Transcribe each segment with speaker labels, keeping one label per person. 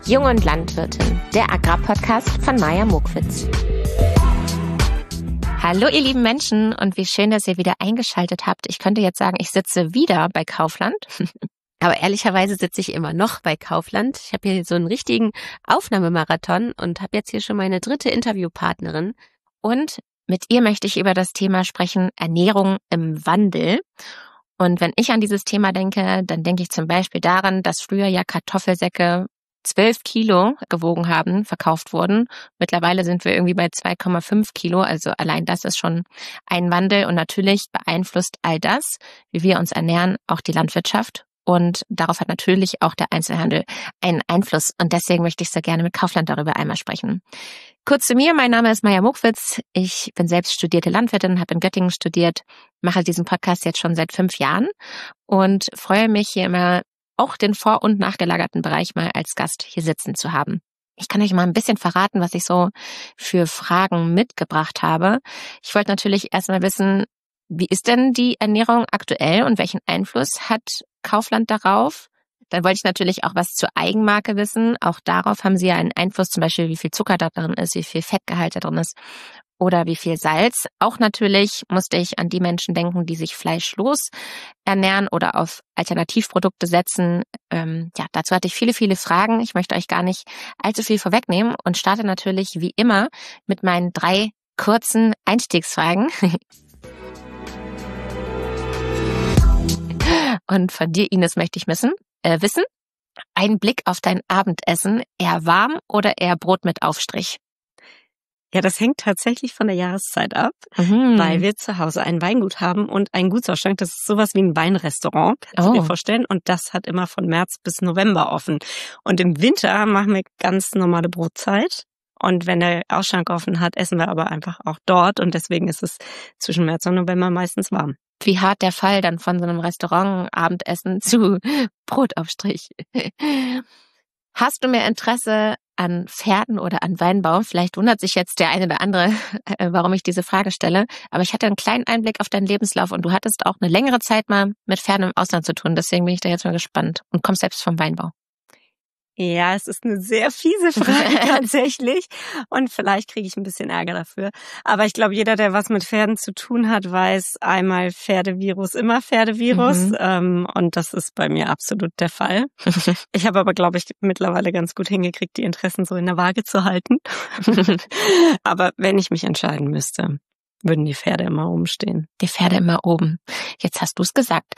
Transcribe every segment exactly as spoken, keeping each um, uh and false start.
Speaker 1: Jung und Landwirtin, der Agrarpodcast von Maja Mokwitz. Hallo ihr lieben Menschen und wie schön, dass ihr wieder eingeschaltet habt. Ich könnte jetzt sagen, ich sitze wieder bei Kaufland, aber ehrlicherweise sitze ich immer noch bei Kaufland. Ich habe hier so einen richtigen Aufnahmemarathon und habe jetzt hier schon meine dritte Interviewpartnerin. Und mit ihr möchte ich über das Thema sprechen, Ernährung im Wandel. Und wenn ich an dieses Thema denke, dann denke ich zum Beispiel daran, dass früher ja Kartoffelsäcke zwölf Kilo gewogen haben, verkauft wurden. Mittlerweile sind wir irgendwie bei zwei Komma fünf Kilo, also allein das ist schon ein Wandel. Und natürlich beeinflusst all das, wie wir uns ernähren, auch die Landwirtschaft. Und darauf hat natürlich auch der Einzelhandel einen Einfluss. Und deswegen möchte ich sehr gerne mit Kaufland darüber einmal sprechen. Kurz zu mir, mein Name ist Maja Mokwitz. Ich bin selbst studierte Landwirtin, habe in Göttingen studiert, mache diesen Podcast jetzt schon seit fünf Jahren und freue mich hier immer, auch den vor- und nachgelagerten Bereich mal als Gast hier sitzen zu haben. Ich kann euch mal ein bisschen verraten, was ich so für Fragen mitgebracht habe. Ich wollte natürlich erstmal wissen, wie ist denn die Ernährung aktuell und welchen Einfluss hat Kaufland darauf? Dann wollte ich natürlich auch was zur Eigenmarke wissen. Auch darauf haben sie ja einen Einfluss, zum Beispiel wie viel Zucker da drin ist, wie viel Fettgehalt da drin ist oder wie viel Salz. Auch natürlich musste ich an die Menschen denken, die sich fleischlos ernähren oder auf Alternativprodukte setzen. Ähm, ja, dazu hatte ich viele, viele Fragen. Ich möchte euch gar nicht allzu viel vorwegnehmen und starte natürlich wie immer mit meinen drei kurzen Einstiegsfragen. Und von dir, Ines, möchte ich wissen, äh, wissen, ein Blick auf dein Abendessen, eher warm oder eher Brot mit Aufstrich?
Speaker 2: Ja, das hängt tatsächlich von der Jahreszeit ab,
Speaker 1: Mhm.
Speaker 2: weil wir zu Hause ein Weingut haben und einen Gutsausschank. Das ist sowas wie ein Weinrestaurant, kannst
Speaker 1: Oh.
Speaker 2: du dir vorstellen. Und das hat immer von März bis November offen. Und im Winter machen wir ganz normale Brotzeit. Und wenn der Ausschank offen hat, essen wir aber einfach auch dort. Und deswegen ist es zwischen März und November meistens warm.
Speaker 1: Wie hart der Fall dann von so einem Restaurant-Abendessen zu Brotaufstrich. Hast du mehr Interesse an Pferden oder an Weinbau? Vielleicht wundert sich jetzt der eine oder andere, äh, warum ich diese Frage stelle. Aber ich hatte einen kleinen Einblick auf deinen Lebenslauf und du hattest auch eine längere Zeit mal mit Pferden im Ausland zu tun. Deswegen bin ich da jetzt mal gespannt und kommst selbst vom Weinbau.
Speaker 2: Ja, es ist eine sehr fiese Frage tatsächlich und vielleicht kriege ich ein bisschen Ärger dafür. Aber ich glaube, jeder, der was mit Pferden zu tun hat, weiß einmal Pferdevirus, immer Pferdevirus.
Speaker 1: Mhm.
Speaker 2: Ähm, und das ist bei mir absolut der Fall. Ich habe aber, glaube ich, mittlerweile ganz gut hingekriegt, die Interessen so in der Waage zu halten. Aber wenn ich mich entscheiden müsste, würden die Pferde immer oben stehen.
Speaker 1: Die Pferde immer oben. Jetzt hast du es gesagt.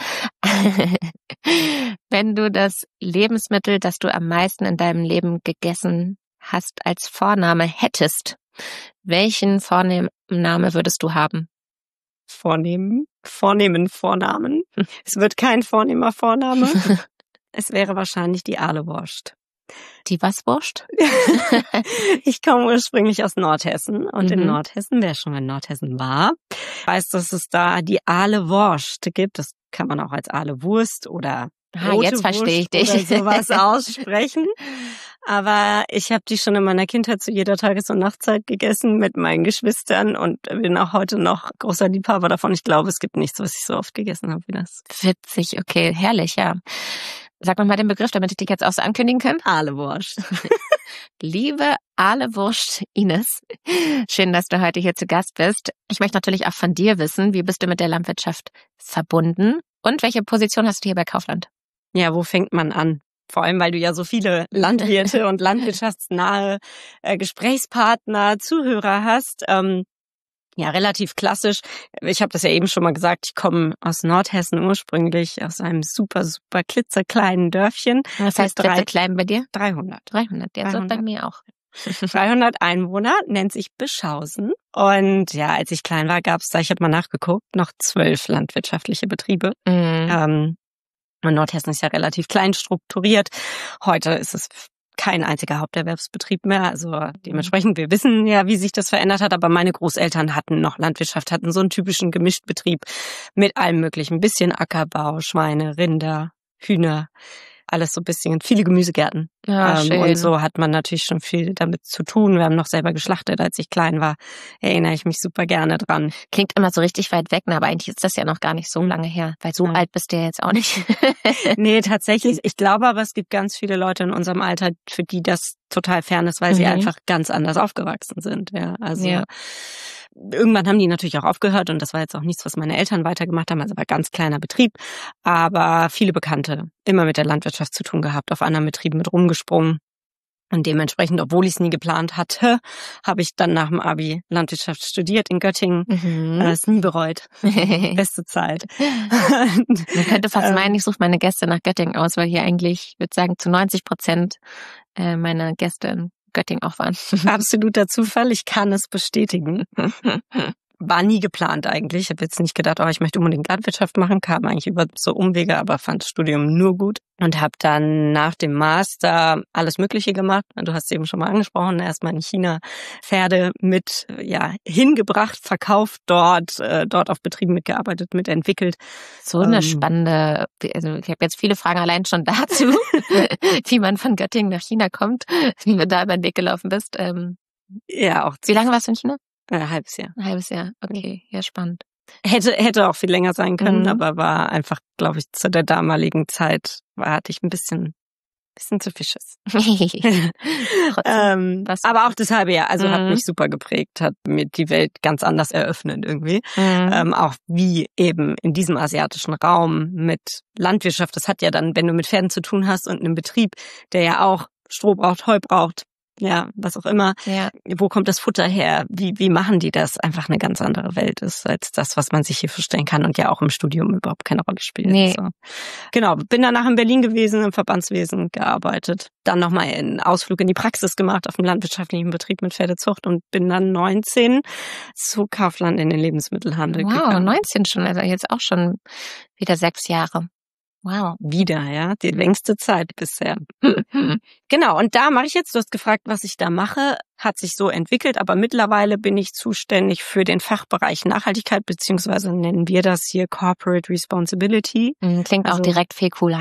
Speaker 1: Wenn du das Lebensmittel, das du am meisten in deinem Leben gegessen hast, als Vorname hättest, welchen Vorname würdest du haben?
Speaker 2: Vornehmen, vornehmen Vornamen. Es wird kein vornehmer Vorname. Es wäre wahrscheinlich die Ahlewurst.
Speaker 1: Die was Wurst?
Speaker 2: Ich komme ursprünglich aus Nordhessen und
Speaker 1: Mhm.
Speaker 2: in Nordhessen, wer schon mal in Nordhessen war, weiß, dass es da die Ahlewurst gibt. Das kann man auch als Ahlewurst oder
Speaker 1: Ah,
Speaker 2: rote
Speaker 1: jetzt verstehe ich
Speaker 2: Wurst
Speaker 1: dich.
Speaker 2: oder sowas aussprechen. Aber ich habe die schon in meiner Kindheit zu jeder Tages- und Nachtzeit gegessen mit meinen Geschwistern und bin auch heute noch großer Liebhaber davon. Ich glaube, es gibt nichts, was ich so oft gegessen habe wie das.
Speaker 1: Witzig, okay, herrlich, ja. Sag noch mal den Begriff, damit ich dich jetzt auch so ankündigen kann.
Speaker 2: Ahlewurst.
Speaker 1: Liebe Ahlewurst Ines, schön, dass du heute hier zu Gast bist. Ich möchte natürlich auch von dir wissen, wie bist du mit der Landwirtschaft verbunden und welche Position hast du hier bei Kaufland?
Speaker 2: Ja, wo fängt man an? Vor allem, weil du ja so viele Landwirte und landwirtschaftsnahe äh, Gesprächspartner, Zuhörer hast. Ähm, ja, relativ klassisch. Ich habe das ja eben schon mal gesagt, ich komme aus Nordhessen ursprünglich, aus einem super, super klitzekleinen Dörfchen.
Speaker 1: Was heißt
Speaker 2: drei-
Speaker 1: klein bei dir?
Speaker 2: dreihundert.
Speaker 1: dreihundert, ja, so bei
Speaker 2: dreihundert.
Speaker 1: mir auch.
Speaker 2: dreihundert Einwohner, nennt sich Bischhausen. Und ja, als ich klein war, gab es da, ich habe mal nachgeguckt, noch zwölf landwirtschaftliche Betriebe.
Speaker 1: Mhm.
Speaker 2: Ähm, und Nordhessen ist ja relativ klein strukturiert. Heute ist es kein einziger Haupterwerbsbetrieb mehr. Also dementsprechend, wir wissen ja, wie sich das verändert hat. Aber meine Großeltern hatten noch Landwirtschaft, hatten so einen typischen Gemischtbetrieb mit allem möglichen. Ein bisschen Ackerbau, Schweine, Rinder, Hühner. alles so ein bisschen, viele Gemüsegärten.
Speaker 1: Ja,
Speaker 2: ähm,
Speaker 1: schön.
Speaker 2: und so hat man natürlich schon viel damit zu tun. Wir haben noch selber geschlachtet, als ich klein war. Erinnere ich mich super gerne dran.
Speaker 1: Klingt immer so richtig weit weg, ne? Aber eigentlich ist das ja noch gar nicht so lange her, weil so
Speaker 2: Ja.
Speaker 1: alt bist du ja jetzt auch nicht.
Speaker 2: Nee, tatsächlich. Ich glaube aber, es gibt ganz viele Leute in unserem Alter, für die das total fern ist, weil sie
Speaker 1: Mhm.
Speaker 2: einfach ganz anders aufgewachsen sind. Ja, also
Speaker 1: Ja.
Speaker 2: irgendwann haben die natürlich auch aufgehört und das war jetzt auch nichts, was meine Eltern weitergemacht haben. Also war ganz kleiner Betrieb, aber viele Bekannte immer mit der Landwirtschaft zu tun gehabt, auf anderen Betrieben mit rumgesprungen. Und dementsprechend, obwohl ich es nie geplant hatte, habe ich dann nach dem Abi Landwirtschaft studiert in Göttingen.
Speaker 1: Mhm.
Speaker 2: Äh, es nie bereut. Beste Zeit.
Speaker 1: Man könnte fast
Speaker 2: Ähm,
Speaker 1: meinen, ich suche meine Gäste nach Göttingen aus, weil hier eigentlich, ich würde sagen, zu neunzig Prozent äh, meine Gäste in Göttingen auch waren.
Speaker 2: Absoluter Zufall, ich kann es bestätigen. War nie geplant eigentlich. Ich habe jetzt nicht gedacht, oh, ich möchte unbedingt Landwirtschaft machen, kam eigentlich über so Umwege, aber fand das Studium nur gut und habe dann nach dem Master alles Mögliche gemacht. Du hast es eben schon mal angesprochen, erstmal in China Pferde mit ja hingebracht, verkauft dort, äh, dort auf Betrieben mitgearbeitet, mitentwickelt.
Speaker 1: So eine
Speaker 2: Ähm,
Speaker 1: spannende, also ich habe jetzt viele Fragen allein schon dazu, wie man von Göttingen nach China kommt, wie du da über den Weg gelaufen bist. Ähm,
Speaker 2: Ja, auch
Speaker 1: wie lange warst du in China?
Speaker 2: ein halbes Jahr.
Speaker 1: Ein halbes Jahr. Okay, ja, spannend.
Speaker 2: Hätte hätte auch viel länger sein können,
Speaker 1: Mhm.
Speaker 2: aber war einfach, glaube ich, zu der damaligen Zeit war hatte ich ein bisschen bisschen zu viel Schiss.
Speaker 1: Trotzdem.
Speaker 2: ähm,
Speaker 1: was-
Speaker 2: aber auch das halbe Jahr, also hat
Speaker 1: Mhm.
Speaker 2: mich super geprägt, hat mir die Welt ganz anders eröffnet irgendwie.
Speaker 1: Mhm.
Speaker 2: Ähm, auch wie eben in diesem asiatischen Raum mit Landwirtschaft, das hat ja dann, wenn du mit Pferden zu tun hast und einem Betrieb, der ja auch Stroh braucht, Heu braucht, ja, was auch immer,
Speaker 1: Ja,
Speaker 2: wo kommt das Futter her? Wie, wie machen die das? Einfach eine ganz andere Welt ist als das, was man sich hier vorstellen kann und ja auch im Studium überhaupt keine Rolle spielt.
Speaker 1: Nee.
Speaker 2: So. Genau, bin danach in Berlin gewesen, im Verbandswesen gearbeitet. Dann nochmal einen Ausflug in die Praxis gemacht auf dem landwirtschaftlichen Betrieb mit Pferdezucht und bin dann neunzehn zu Kaufland in den Lebensmittelhandel
Speaker 1: wow,
Speaker 2: gegangen.
Speaker 1: neunzehn schon, also jetzt auch schon wieder sechs Jahre. Wow.
Speaker 2: Wieder, ja, die längste Zeit bisher. Genau, und da mache ich jetzt, du hast gefragt, was ich da mache, hat sich so entwickelt, aber mittlerweile bin ich zuständig für den Fachbereich Nachhaltigkeit, beziehungsweise nennen wir das hier Corporate Responsibility.
Speaker 1: Mhm, Klingt
Speaker 2: Also-
Speaker 1: auch direkt viel cooler.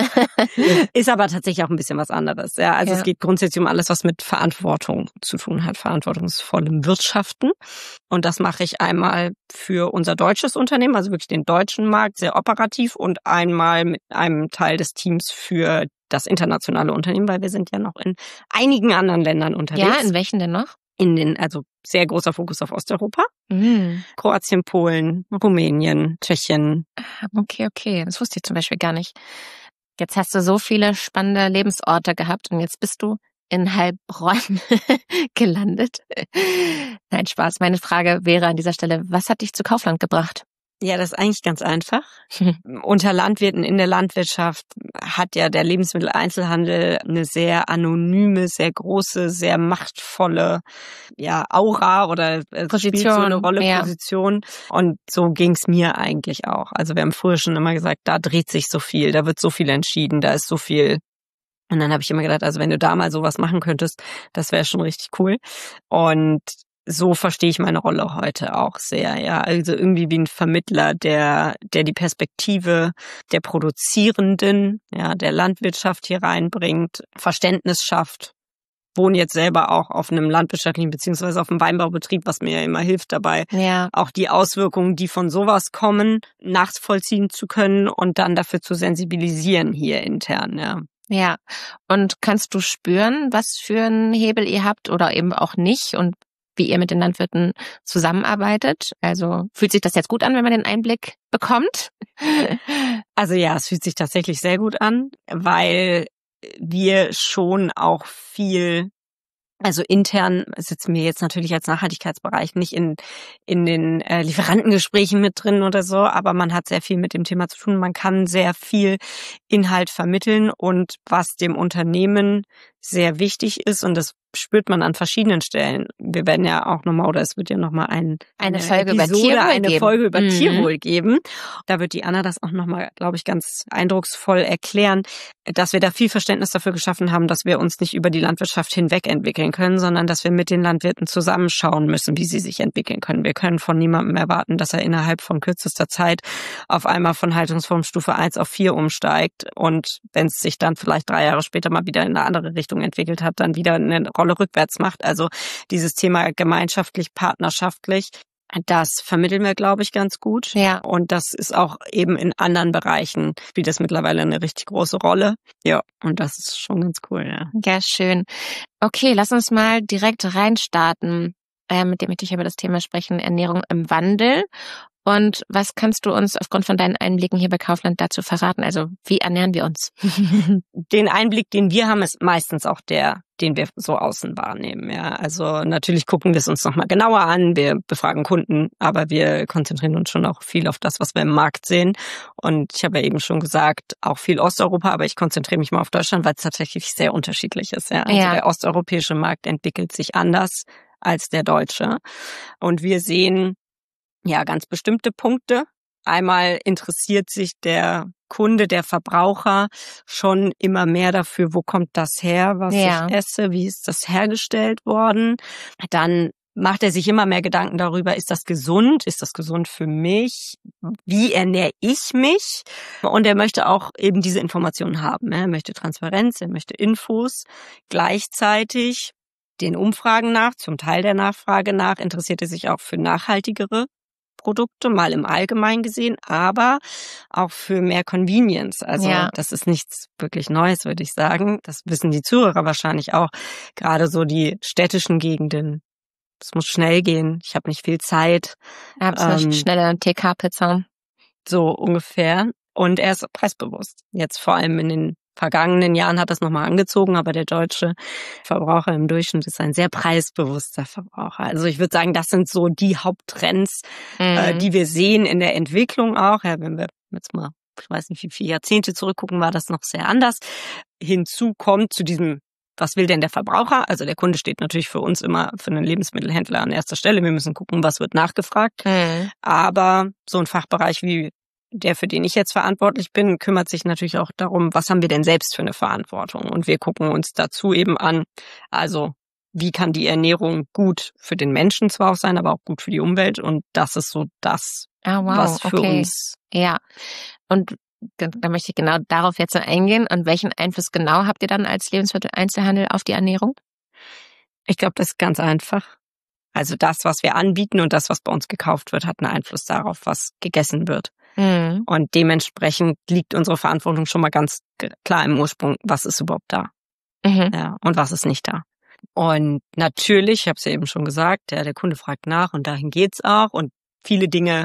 Speaker 2: Ist aber tatsächlich auch ein bisschen was anderes. Ja, also
Speaker 1: Ja.
Speaker 2: es geht grundsätzlich um alles, was mit Verantwortung zu tun hat, verantwortungsvollem Wirtschaften. Und das mache ich einmal für unser deutsches Unternehmen, also wirklich den deutschen Markt, sehr operativ, und einmal mit einem Teil des Teams für das internationale Unternehmen, weil wir sind ja noch in einigen anderen Ländern unterwegs.
Speaker 1: Ja, in welchen denn noch?
Speaker 2: in den, also sehr großer Fokus auf Osteuropa.
Speaker 1: Mhm.
Speaker 2: Kroatien, Polen, Rumänien, Tschechien.
Speaker 1: Okay, okay. Das wusste ich zum Beispiel gar nicht. Jetzt hast du so viele spannende Lebensorte gehabt und jetzt bist du in Heilbronn gelandet. Nein, Spaß. Meine Frage wäre an dieser Stelle, was hat dich zu Kaufland gebracht?
Speaker 2: Ja, das ist eigentlich ganz einfach. Unter Landwirten in der Landwirtschaft hat ja der Lebensmitteleinzelhandel eine sehr anonyme, sehr große, sehr machtvolle ja, Aura oder äh,
Speaker 1: Position,
Speaker 2: spielt so eine Rolle,
Speaker 1: ja.
Speaker 2: Position. Und so ging's mir eigentlich auch. Also wir haben früher schon immer gesagt, da dreht sich so viel, da wird so viel entschieden, da ist so viel. Und dann habe ich immer gedacht, also wenn du da mal sowas machen könntest, das wäre schon richtig cool. Und so verstehe ich meine Rolle heute auch sehr, ja. Also irgendwie wie ein Vermittler, der, der die Perspektive der Produzierenden, ja, der Landwirtschaft hier reinbringt, Verständnis schafft. Wohne jetzt selber auch auf einem landwirtschaftlichen beziehungsweise auf einem Weinbaubetrieb, was mir ja immer hilft dabei,
Speaker 1: Ja.
Speaker 2: auch die Auswirkungen, die von sowas kommen, nachvollziehen zu können und dann dafür zu sensibilisieren hier intern, ja.
Speaker 1: Ja. Und kannst du spüren, was für einen Hebel ihr habt oder eben auch nicht und wie ihr mit den Landwirten zusammenarbeitet? Also fühlt sich das jetzt gut an, wenn man den Einblick bekommt?
Speaker 2: Also ja, es fühlt sich tatsächlich sehr gut an, weil wir schon auch viel, also intern sitzen wir jetzt natürlich als Nachhaltigkeitsbereich nicht in in den äh, Lieferantengesprächen mit drin oder so, aber man hat sehr viel mit dem Thema zu tun. Man kann sehr viel Inhalt vermitteln und was dem Unternehmen sehr wichtig ist, und das spürt man an verschiedenen Stellen. Wir werden ja auch nochmal, oder es wird ja nochmal ein,
Speaker 1: eine,
Speaker 2: eine
Speaker 1: Folge
Speaker 2: Episode,
Speaker 1: über Tierwohl
Speaker 2: eine
Speaker 1: geben.
Speaker 2: Folge über
Speaker 1: mhm.
Speaker 2: Tierwohl geben. Da wird die Anna das auch nochmal, glaube ich, ganz eindrucksvoll erklären, dass wir da viel Verständnis dafür geschaffen haben, dass wir uns nicht über die Landwirtschaft hinweg entwickeln können, sondern dass wir mit den Landwirten zusammenschauen müssen, wie sie sich entwickeln können. Wir können von niemandem erwarten, dass er innerhalb von kürzester Zeit auf einmal von Haltungsform Stufe eins auf vier umsteigt und wenn es sich dann vielleicht drei Jahre später mal wieder in eine andere Richtung entwickelt hat, dann wieder eine Rolle rückwärts macht. Also dieses Thema gemeinschaftlich, partnerschaftlich, das vermitteln wir, glaube ich, ganz gut.
Speaker 1: Ja.
Speaker 2: Und das ist auch eben in anderen Bereichen, spielt das mittlerweile eine richtig große Rolle. Ja, und das ist schon ganz cool, ja.
Speaker 1: Ja, schön. Okay, lass uns mal direkt reinstarten, äh, mit dem ich dich über das Thema sprechen, Ernährung im Wandel. Und was kannst du uns aufgrund von deinen Einblicken hier bei Kaufland dazu verraten? Also wie ernähren wir uns?
Speaker 2: Den Einblick, den wir haben, ist meistens auch der, den wir so außen wahrnehmen. Ja, also natürlich gucken wir es uns nochmal genauer an. Wir befragen Kunden, aber wir konzentrieren uns schon auch viel auf das, was wir im Markt sehen. Und ich habe ja eben schon gesagt, auch viel Osteuropa, aber ich konzentriere mich mal auf Deutschland, weil es tatsächlich sehr unterschiedlich ist. Ja, also
Speaker 1: Ja.
Speaker 2: der osteuropäische Markt entwickelt sich anders als der deutsche. Und wir sehen ja ganz bestimmte Punkte. Einmal interessiert sich der Kunde, der Verbraucher schon immer mehr dafür, wo kommt das her, was
Speaker 1: Ja.
Speaker 2: ich esse, wie ist das hergestellt worden. Dann macht er sich immer mehr Gedanken darüber, ist das gesund, ist das gesund für mich, wie ernähre ich mich? Und er möchte auch eben diese Informationen haben. Er möchte Transparenz, er möchte Infos. Gleichzeitig den Umfragen nach, zum Teil der Nachfrage nach, interessiert er sich auch für nachhaltigere Produkte, mal im Allgemeinen gesehen, aber auch für mehr Convenience. Also
Speaker 1: Ja.
Speaker 2: das ist nichts wirklich Neues, würde ich sagen. Das wissen die Zuhörer wahrscheinlich auch. Gerade so die städtischen Gegenden. Es muss schnell gehen. Ich habe nicht viel Zeit.
Speaker 1: Absolut
Speaker 2: Ähm,
Speaker 1: schnelle T K-Pizza.
Speaker 2: So ungefähr. Und er ist preisbewusst. Jetzt vor allem in den vergangenen Jahren hat das nochmal angezogen, aber der deutsche Verbraucher im Durchschnitt ist ein sehr preisbewusster Verbraucher. Also ich würde sagen, das sind so die Haupttrends,
Speaker 1: Mhm.
Speaker 2: äh, die wir sehen in der Entwicklung auch. Ja, wenn wir jetzt mal, ich weiß nicht, wie viele Jahrzehnte zurückgucken, war das noch sehr anders. Hinzu kommt zu diesem, was will denn der Verbraucher? Also der Kunde steht natürlich für uns immer für einen Lebensmittelhändler an erster Stelle. Wir müssen gucken, was wird nachgefragt.
Speaker 1: Mhm.
Speaker 2: Aber so ein Fachbereich wie der, für den ich jetzt verantwortlich bin, kümmert sich natürlich auch darum, was haben wir denn selbst für eine Verantwortung? Und wir gucken uns dazu eben an, also wie kann die Ernährung gut für den Menschen zwar auch sein, aber auch gut für die Umwelt. Und das ist so das,
Speaker 1: Ah, wow,
Speaker 2: was für
Speaker 1: okay.
Speaker 2: uns...
Speaker 1: Ja, und da, da möchte ich genau darauf jetzt eingehen. Und welchen Einfluss genau habt ihr dann als Lebensmitteleinzelhandel auf die Ernährung?
Speaker 2: Ich glaube, das ist ganz einfach. Also das, was wir anbieten und das, was bei uns gekauft wird, hat einen Einfluss darauf, was gegessen wird.
Speaker 1: Mhm.
Speaker 2: Und dementsprechend liegt unsere Verantwortung schon mal ganz klar im Ursprung, was ist überhaupt da,
Speaker 1: Mhm.
Speaker 2: ja, und was ist nicht da. Und natürlich, ich habe es ja eben schon gesagt, ja, der Kunde fragt nach und dahin geht's auch. Und viele Dinge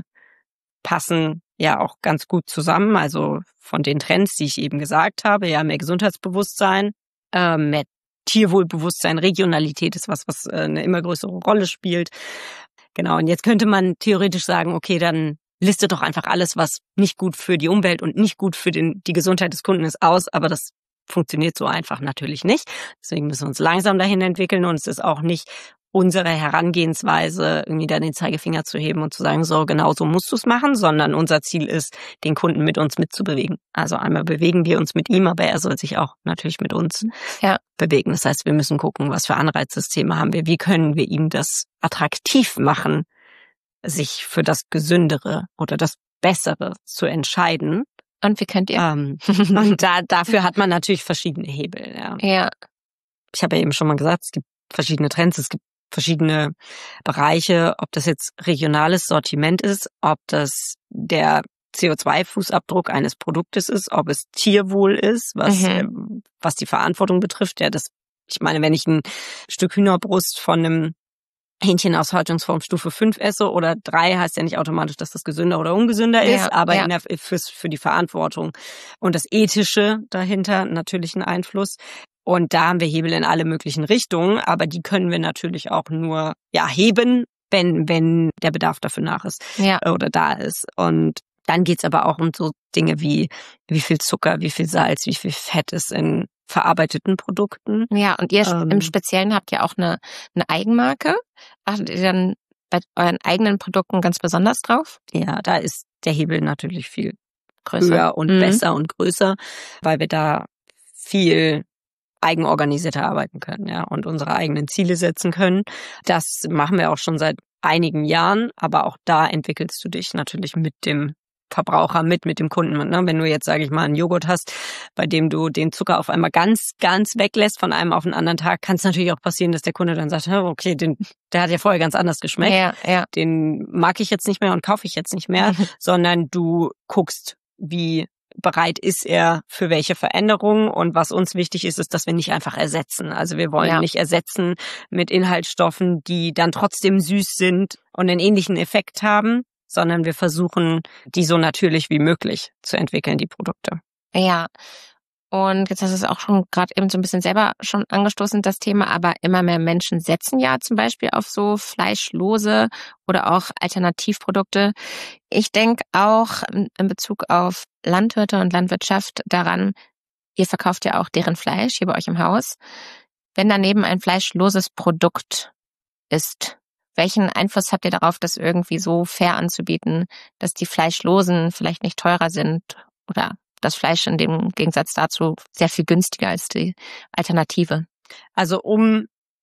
Speaker 2: passen ja auch ganz gut zusammen. Also von den Trends, die ich eben gesagt habe, ja, mehr Gesundheitsbewusstsein, äh, mehr Tierwohlbewusstsein, Regionalität ist was, was äh, eine immer größere Rolle spielt. Genau, und jetzt könnte man theoretisch sagen, okay, dann listet doch einfach alles, was nicht gut für die Umwelt und nicht gut für den, die Gesundheit des Kunden ist, aus. Aber das funktioniert so einfach natürlich nicht. Deswegen müssen wir uns langsam dahin entwickeln. Und es ist auch nicht unsere Herangehensweise, irgendwie da den Zeigefinger zu heben und zu sagen, so genau so musst du es machen, sondern unser Ziel ist, den Kunden mit uns mitzubewegen. Also einmal bewegen wir uns mit ihm, aber er soll sich auch natürlich mit uns
Speaker 1: Ja.
Speaker 2: bewegen. Das heißt, wir müssen gucken, was für Anreizsysteme haben wir, wie können wir ihm das attraktiv machen, sich für das Gesündere oder das Bessere zu entscheiden.
Speaker 1: Und wie könnt ihr?
Speaker 2: Ähm, und da, dafür hat man natürlich verschiedene Hebel. Ja.
Speaker 1: Ja.
Speaker 2: Ich habe ja eben schon mal gesagt, es gibt verschiedene Trends, es gibt verschiedene Bereiche, ob das jetzt regionales Sortiment ist, ob das der C O zwei Fußabdruck eines Produktes ist, ob es Tierwohl ist, was,
Speaker 1: Mhm.
Speaker 2: ähm, was die Verantwortung betrifft. Ja, das, ich meine, wenn ich ein Stück Hühnerbrust von einem Hähnchen aus Haltungsform Stufe fünf esse oder drei, heißt ja nicht automatisch, dass das gesünder oder ungesünder
Speaker 1: Ja,
Speaker 2: ist, aber
Speaker 1: ja.
Speaker 2: in der, für, für die Verantwortung und das Ethische dahinter natürlich einen Einfluss. Und da haben wir Hebel in alle möglichen Richtungen, aber die können wir natürlich auch nur ja heben, wenn wenn der Bedarf dafür nach ist
Speaker 1: Ja.
Speaker 2: oder da ist. Und dann geht's aber auch um so Dinge wie wie viel Zucker, wie viel Salz, wie viel Fett ist in verarbeiteten Produkten.
Speaker 1: Ja, und ihr
Speaker 2: Ähm,
Speaker 1: im Speziellen habt ja auch eine, eine Eigenmarke. Achtet ihr dann bei euren eigenen Produkten ganz besonders drauf?
Speaker 2: Ja, da ist der Hebel natürlich viel
Speaker 1: Größer.
Speaker 2: höher und
Speaker 1: Mhm.
Speaker 2: besser und größer, weil wir da viel eigenorganisierter arbeiten können, ja, und unsere eigenen Ziele setzen können. Das machen wir auch schon seit einigen Jahren, aber auch da entwickelst du dich natürlich mit dem Verbraucher mit, mit dem Kunden. Ne? Wenn du jetzt, sage ich mal, einen Joghurt hast, bei dem du den Zucker auf einmal ganz, ganz weglässt von einem auf den anderen Tag, kann es natürlich auch passieren, dass der Kunde dann sagt, okay, den, der hat ja vorher ganz anders geschmeckt,
Speaker 1: Ja, ja.
Speaker 2: den mag ich jetzt nicht mehr und kaufe ich jetzt nicht mehr, sondern du guckst, wie bereit ist er für welche Veränderungen, und was uns wichtig ist, ist, dass wir nicht einfach ersetzen. Also wir wollen
Speaker 1: Ja.
Speaker 2: nicht ersetzen mit Inhaltsstoffen, die dann trotzdem süß sind und einen ähnlichen Effekt haben, sondern wir versuchen, die so natürlich wie möglich zu entwickeln, die Produkte.
Speaker 1: Ja. Und jetzt hast du es auch schon gerade eben so ein bisschen selber schon angestoßen, das Thema, aber immer mehr Menschen setzen ja zum Beispiel auf so fleischlose oder auch Alternativprodukte. Ich denke auch in Bezug auf Landwirte und Landwirtschaft daran, ihr verkauft ja auch deren Fleisch hier bei euch im Haus. Wenn daneben ein fleischloses Produkt ist, welchen Einfluss habt ihr darauf, das irgendwie so fair anzubieten, dass die Fleischlosen vielleicht nicht teurer sind oder das Fleisch in dem Gegensatz dazu sehr viel günstiger als die Alternative?
Speaker 2: Also um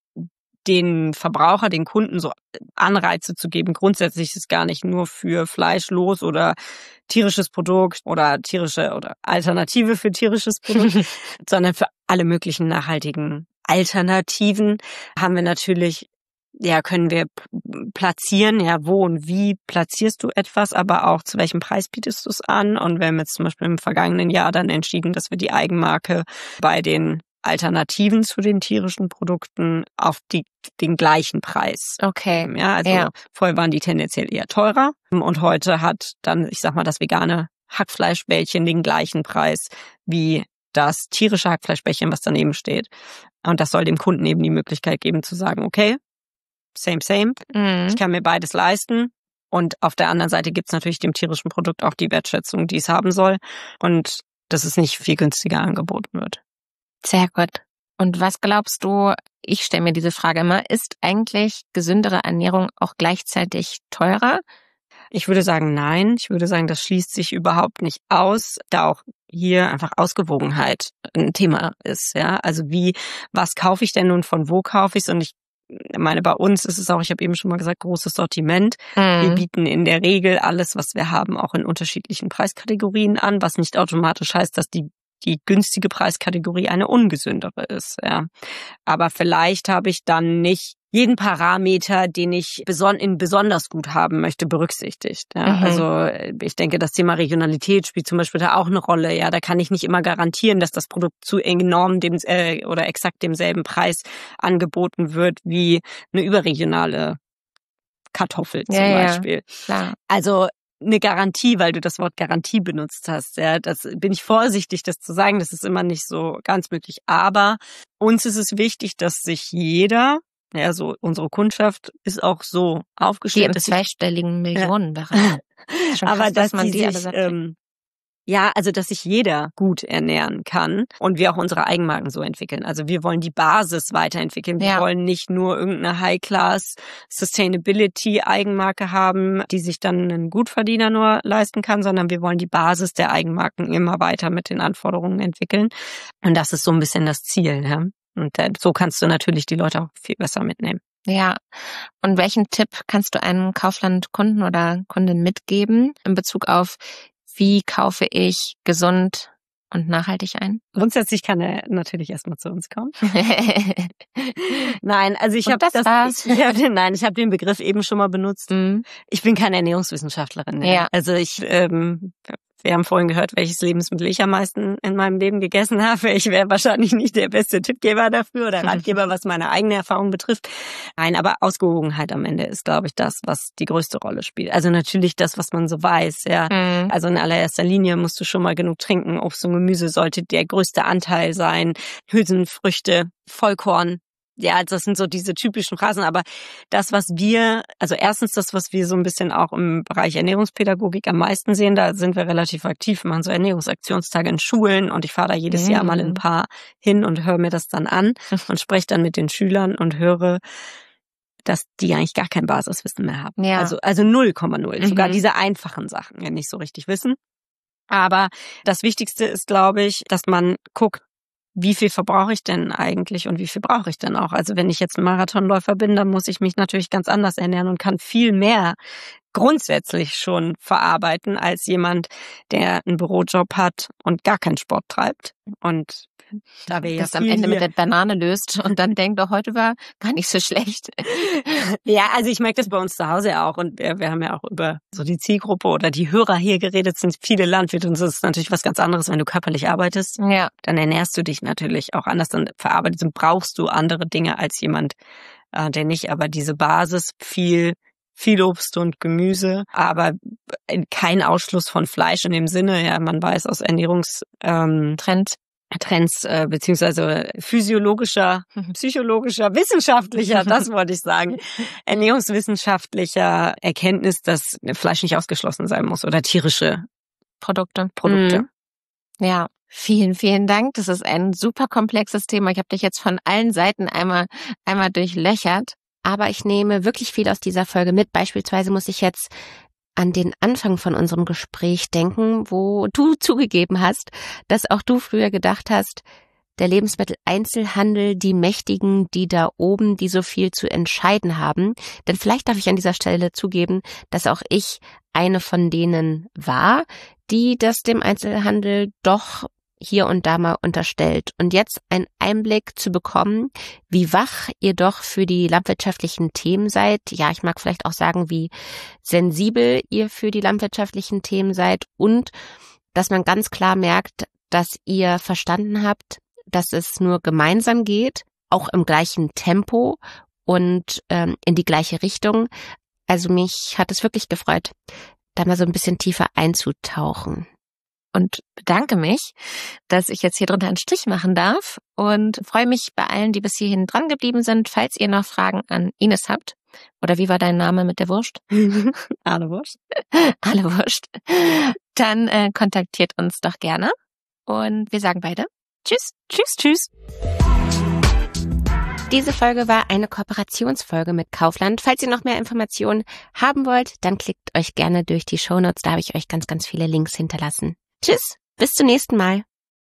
Speaker 2: den Verbraucher, den Kunden so Anreize zu geben, grundsätzlich ist es gar nicht nur für fleischlos oder tierisches Produkt oder tierische oder Alternative für tierisches Produkt, sondern für alle möglichen nachhaltigen Alternativen haben wir natürlich, ja, können wir platzieren, ja, wo und wie platzierst du etwas, aber auch zu welchem Preis bietest du es an. Und wir haben jetzt zum Beispiel im vergangenen Jahr dann entschieden, dass wir die Eigenmarke bei den Alternativen zu den tierischen Produkten auf die, den gleichen Preis.
Speaker 1: Okay.
Speaker 2: Ja, also
Speaker 1: Ja.
Speaker 2: vorher waren die tendenziell eher teurer und heute hat dann, ich sag mal, das vegane Hackfleischbällchen den gleichen Preis wie das tierische Hackfleischbällchen, was daneben steht. Und das soll dem Kunden eben die Möglichkeit geben zu sagen, okay, same, same.
Speaker 1: Mhm.
Speaker 2: Ich kann mir beides leisten. Und auf der anderen Seite gibt's natürlich dem tierischen Produkt auch die Wertschätzung, die es haben soll. Und dass es nicht viel günstiger angeboten wird.
Speaker 1: Sehr gut. Und was glaubst du, ich stelle mir diese Frage immer, ist eigentlich gesündere Ernährung auch gleichzeitig teurer?
Speaker 2: Ich würde sagen, nein. Ich würde sagen, das schließt sich überhaupt nicht aus, da auch hier einfach Ausgewogenheit ein Thema ist. Ja, also wie, was kaufe ich denn nun, von wo kaufe ich es? Und ich meine, bei uns ist es auch, ich habe eben schon mal gesagt, großes Sortiment.
Speaker 1: Mhm.
Speaker 2: Wir bieten in der Regel alles, was wir haben, auch in unterschiedlichen Preiskategorien an, was nicht automatisch heißt, dass die die günstige Preiskategorie eine ungesündere ist. Ja. Aber vielleicht habe ich dann nicht jeden Parameter, den ich beson- in besonders gut haben möchte, berücksichtigt. Ja.
Speaker 1: Mhm.
Speaker 2: Also ich denke, das Thema Regionalität spielt zum Beispiel da auch eine Rolle. Ja, da kann ich nicht immer garantieren, dass das Produkt zu enorm dem äh, oder exakt demselben Preis angeboten wird wie eine überregionale Kartoffel zum
Speaker 1: Ja, ja.
Speaker 2: Beispiel.
Speaker 1: Klar.
Speaker 2: Also eine Garantie, weil du das Wort Garantie benutzt hast. Ja, das bin ich vorsichtig, das zu sagen. Das ist immer nicht so ganz möglich. Aber uns ist es wichtig, dass sich jeder, ja, so unsere Kundschaft ist auch so
Speaker 1: Die
Speaker 2: aufgestellt,
Speaker 1: im
Speaker 2: dass sich,
Speaker 1: zweistelligen Millionenbereich. Schon
Speaker 2: aber
Speaker 1: krass,
Speaker 2: dass
Speaker 1: man
Speaker 2: die
Speaker 1: die alle
Speaker 2: sich,
Speaker 1: satt
Speaker 2: ähm, ja, also dass sich jeder gut ernähren kann und wir auch unsere Eigenmarken so entwickeln. Also wir wollen die Basis weiterentwickeln. Wir
Speaker 1: Ja.
Speaker 2: wollen nicht nur irgendeine High-Class Sustainability Eigenmarke haben, die sich dann ein Gutverdiener nur leisten kann, sondern wir wollen die Basis der Eigenmarken immer weiter mit den Anforderungen entwickeln. Und das ist so ein bisschen das Ziel. Ja? Und äh, so kannst du natürlich die Leute auch viel besser mitnehmen.
Speaker 1: Ja. Und welchen Tipp kannst du einem Kaufland-Kunden oder Kundin mitgeben in Bezug auf, wie kaufe ich gesund und nachhaltig ein?
Speaker 2: Grundsätzlich kann er natürlich erstmal zu uns kommen. Nein, also ich
Speaker 1: Und
Speaker 2: habe
Speaker 1: das
Speaker 2: das,
Speaker 1: war's.
Speaker 2: ich, ich hab den, nein, ich habe den Begriff eben schon mal benutzt.
Speaker 1: Mhm.
Speaker 2: Ich bin keine Ernährungswissenschaftlerin. Ja.
Speaker 1: Ja.
Speaker 2: Also ich, ähm, wir haben vorhin gehört, welches Lebensmittel ich am meisten in meinem Leben gegessen habe. Ich wäre wahrscheinlich nicht der beste Tippgeber dafür oder Ratgeber, was meine eigene Erfahrung betrifft. Nein, aber Ausgewogenheit am Ende ist, glaube ich, das, was die größte Rolle spielt. Also natürlich das, was man so weiß. Ja.
Speaker 1: Mhm.
Speaker 2: Also in allererster Linie musst du schon mal genug trinken. Obst und Gemüse sollte der größte Anteil sein. Hülsenfrüchte, Vollkorn. ja, das sind so diese typischen Phrasen, aber das, was wir, also erstens das, was wir so ein bisschen auch im Bereich Ernährungspädagogik am meisten sehen, da sind wir relativ aktiv, wir machen so Ernährungsaktionstage in Schulen und ich fahre da jedes mhm. Jahr mal ein paar hin und höre mir das dann an und spreche dann mit den Schülern und höre, dass die eigentlich gar kein Basiswissen mehr haben.
Speaker 1: Ja.
Speaker 2: Also also null Komma null,
Speaker 1: Mhm.
Speaker 2: sogar diese einfachen Sachen ja nicht so richtig wissen. Aber das Wichtigste ist, glaube ich, dass man guckt, wie viel verbrauche ich denn eigentlich und wie viel brauche ich denn auch? Also wenn ich jetzt ein Marathonläufer bin, dann muss ich mich natürlich ganz anders ernähren und kann viel mehr grundsätzlich schon verarbeiten als jemand, der einen Bürojob hat und gar keinen Sport treibt. Und da wir ja
Speaker 1: das am Ende
Speaker 2: hier
Speaker 1: mit der Banane löst und dann denkt, doch, heute war gar nicht so schlecht.
Speaker 2: Ja, also ich merke das bei uns zu Hause ja auch und wir, wir haben ja auch über so die Zielgruppe oder die Hörer hier geredet, sind viele Landwirte und das ist natürlich was ganz anderes, wenn du körperlich arbeitest.
Speaker 1: Ja.
Speaker 2: Dann ernährst du dich natürlich auch anders, dann verarbeitest und brauchst du andere Dinge als jemand, äh, der nicht, aber diese Basis, viel viel Obst und Gemüse, aber kein Ausschluss von Fleisch in dem Sinne, ja, man weiß aus Ernährungs ähm,
Speaker 1: Trends
Speaker 2: Trends äh, beziehungsweise physiologischer, psychologischer, wissenschaftlicher, das wollte ich sagen, ernährungswissenschaftlicher Erkenntnis, dass Fleisch nicht ausgeschlossen sein muss oder tierische
Speaker 1: Produkte.
Speaker 2: Produkte.
Speaker 1: Mhm. Ja, vielen, vielen Dank. Das ist ein super komplexes Thema. Ich habe dich jetzt von allen Seiten einmal einmal durchlöchert, aber ich nehme wirklich viel aus dieser Folge mit. Beispielsweise muss ich jetzt an den Anfang von unserem Gespräch denken, wo du zugegeben hast, dass auch du früher gedacht hast, der Lebensmitteleinzelhandel, die Mächtigen, die da oben, die so viel zu entscheiden haben. Denn vielleicht darf ich an dieser Stelle zugeben, dass auch ich eine von denen war, die das dem Einzelhandel doch hier und da mal unterstellt. Und jetzt einen Einblick zu bekommen, wie wach ihr doch für die landwirtschaftlichen Themen seid. Ja, ich mag vielleicht auch sagen, wie sensibel ihr für die landwirtschaftlichen Themen seid und dass man ganz klar merkt, dass ihr verstanden habt, dass es nur gemeinsam geht, auch im gleichen Tempo und ähm, in die gleiche Richtung. Also mich hat es wirklich gefreut, da mal so ein bisschen tiefer einzutauchen. Und bedanke mich, dass ich jetzt hier drunter einen Strich machen darf und freue mich bei allen, die bis hierhin dran geblieben sind. Falls ihr noch Fragen an Ines habt, oder wie war dein Name mit der Wurst?
Speaker 2: Alle Wurst.
Speaker 1: Alle Wurst. Dann äh, kontaktiert uns doch gerne und wir sagen beide Tschüss, tschüss, tschüss. Diese Folge war eine Kooperationsfolge mit Kaufland. Falls ihr noch mehr Informationen haben wollt, dann klickt euch gerne durch die Shownotes. Da habe ich euch ganz, ganz viele Links hinterlassen. Tschüss, bis zum nächsten Mal.